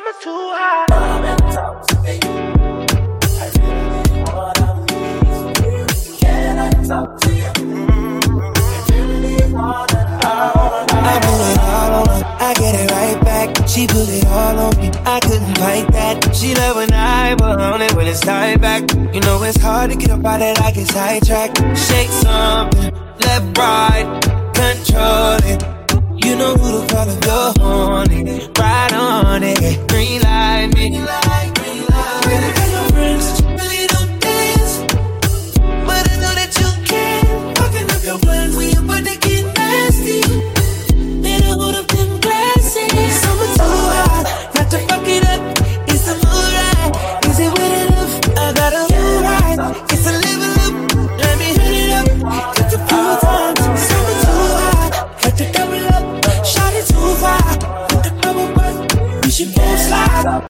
summer too hot. Come and talk to me. I really wanna please. Can I talk to you? I really wanna know. I put it all on her, I get it right back. She put it all on me, I couldn't fight that. She love when I put on it when it's tied back. You know it's hard to get up out that I get sidetracked. Shake something, left, right, control it. You know who to call if you're on it. Ride on it, green light me. Green light, green light. I got no friends, really don't dance, but I know that you can. Fucking up your plans, we about to get nasty. Better hold up them glasses. Summer too hot, not to fuck it up. It's the mood right. Is it wet enough? I got a mood right. It's a level up. Let me hit it up. Just a few times. Summer too hot, had to double up. Shot it too far. With the bubble butt, we should both slide.